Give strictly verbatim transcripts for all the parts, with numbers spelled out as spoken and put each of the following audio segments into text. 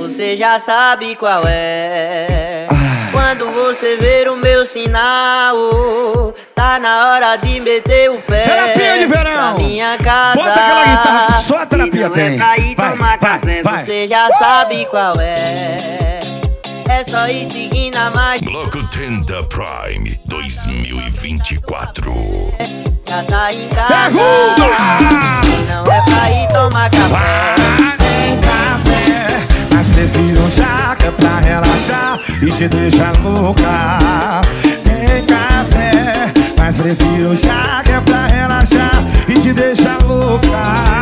você já sabe qual é. Quando você ver o meu sinal, tá na hora de meter o pé. Terapia de verão. Na minha casa. Bota aquela guitarra, só a terapia não tem. É pra ir vai, tomar vai, café, vai. você já sabe qual é. É só ir seguindo a mágica. Bloco Tenda Prime dois mil e vinte e quatro. Já tá em casa. Pergunta! Não é pra ir tomar café. Tem café, mas prefiro um chá que é pra relaxar e te deixar louca. Tem café, mas prefiro um chá que é pra relaxar e te deixar louca.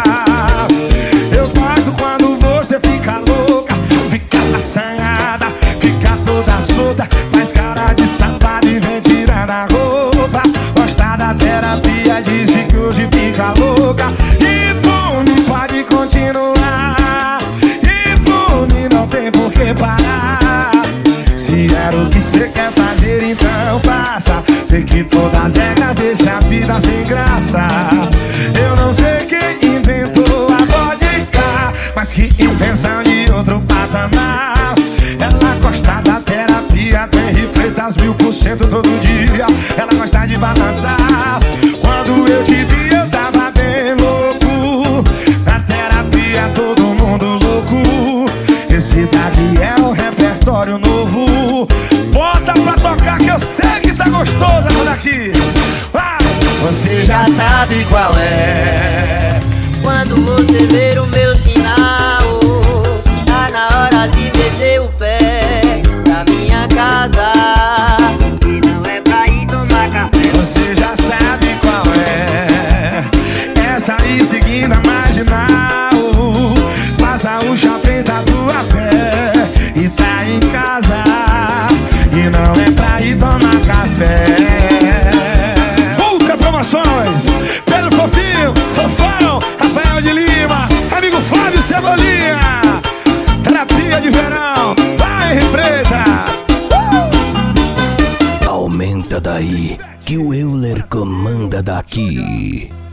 Eu gosto quando você fica louca, fica assanhada, fica toda solta, faz cara de safado e vem tirando a roupa. Gosta da terapia, disse que hoje fica louca. E por mim pode continuar, e por mim não tem por que parar. Se era o que cê quer fazer, então faça. Sei que todas as regras deixam a vida sem graça. Eu não sei quem inventou a vodka, mas que invenção de outro patamar. Ela gosta da terapia, tem refletas mil por cento todo dia. Ela gosta de balançar. Quando eu te vi eu tava bem louco. Na terapia todo mundo louco. Esse daqui é o repertório novo. Bota pra tocar que eu sei que tá gostoso essa daqui. Vai! Você já sabe qual é. Quando você ver o meu sinal, tá na hora de meter o pé. Na minha casa, e não é pra ir tomar café. Você já sabe qual é. Essa aí seguindo a marginal. Passa o shopping da tua pé e tá em casa, e não é pra ir tomar café. Ultra Promoções, Pedro Fofinho, Fofão, Rafael de Lima, amigo Fábio Cebolinha. Terapia de verão, vai refreta. Aumenta daí, que o Euler comanda daqui.